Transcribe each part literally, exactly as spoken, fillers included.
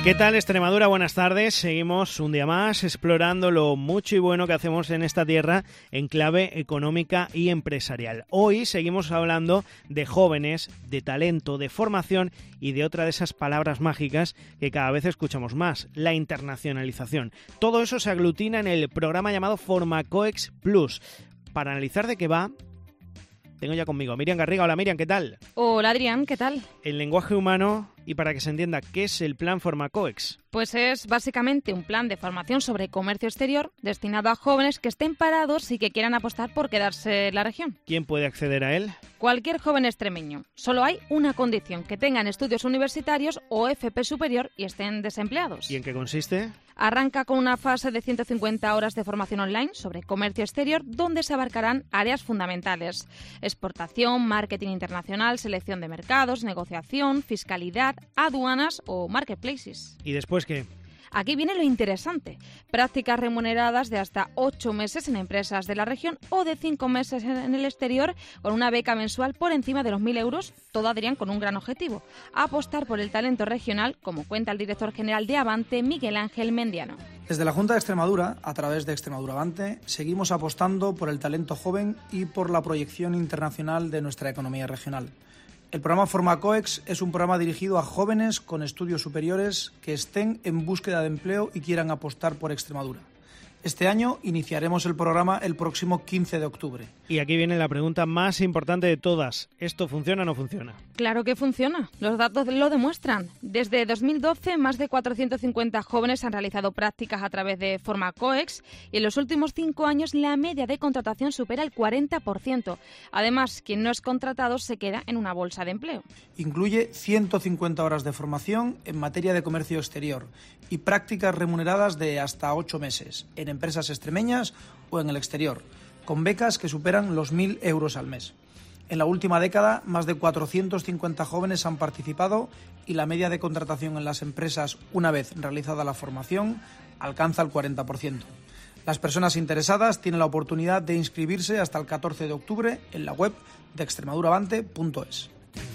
¿Qué tal, Extremadura? Buenas tardes. Seguimos un día más explorando lo mucho y bueno que hacemos en esta tierra en clave económica y empresarial. Hoy seguimos hablando de jóvenes, de talento, de formación y de otra de esas palabras mágicas que cada vez escuchamos más, la internacionalización. Todo eso se aglutina en el programa llamado Formacoex Plus. Para analizar de qué va, tengo ya conmigo a Miriam Garriga. Hola, Miriam, ¿qué tal? Hola, Adrián, ¿qué tal? El lenguaje humano y para que se entienda, ¿qué es el plan Formacoex? Pues es básicamente un plan de formación sobre comercio exterior destinado a jóvenes que estén parados y que quieran apostar por quedarse en la región. ¿Quién puede acceder a él? Cualquier joven extremeño. Solo hay una condición, que tengan estudios universitarios o F P superior y estén desempleados. ¿Y en qué consiste? Arranca con una fase de ciento cincuenta horas de formación online sobre comercio exterior, donde se abarcarán áreas fundamentales: exportación, marketing internacional, selección de mercados, negociación, fiscalidad, aduanas o marketplaces. ¿Y después qué? Aquí viene lo interesante: prácticas remuneradas de hasta ocho meses en empresas de la región o de cinco meses en el exterior, con una beca mensual por encima de los mil euros, todo, Adrián, con un gran objetivo: apostar por el talento regional, como cuenta el director general de Avante, Miguel Ángel Mendiano. Desde la Junta de Extremadura, a través de Extremadura Avante, seguimos apostando por el talento joven y por la proyección internacional de nuestra economía regional. El programa Formacoex es un programa dirigido a jóvenes con estudios superiores que estén en búsqueda de empleo y quieran apostar por Extremadura. Este año iniciaremos el programa el próximo quince de octubre. Y aquí viene la pregunta más importante de todas. ¿Esto funciona o no funciona? Claro que funciona. Los datos lo demuestran. Desde dos mil doce, más de cuatrocientos cincuenta jóvenes han realizado prácticas a través de Formacoex y en los últimos cinco años la media de contratación supera el cuarenta por ciento. Además, quien no es contratado se queda en una bolsa de empleo. Incluye ciento cincuenta horas de formación en materia de comercio exterior y prácticas remuneradas de hasta ocho meses en empresas extremeñas o en el exterior, con becas que superan los mil euros al mes. En la última década, más de cuatrocientos cincuenta jóvenes han participado y la media de contratación en las empresas, una vez realizada la formación, alcanza el cuarenta por ciento. Las personas interesadas tienen la oportunidad de inscribirse hasta el catorce de octubre en la web de extremaduraavante punto es.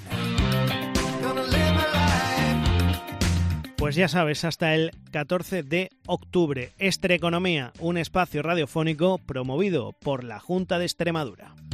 Pues ya sabes, hasta el catorce de octubre. Extraeconomía, un espacio radiofónico promovido por la Junta de Extremadura.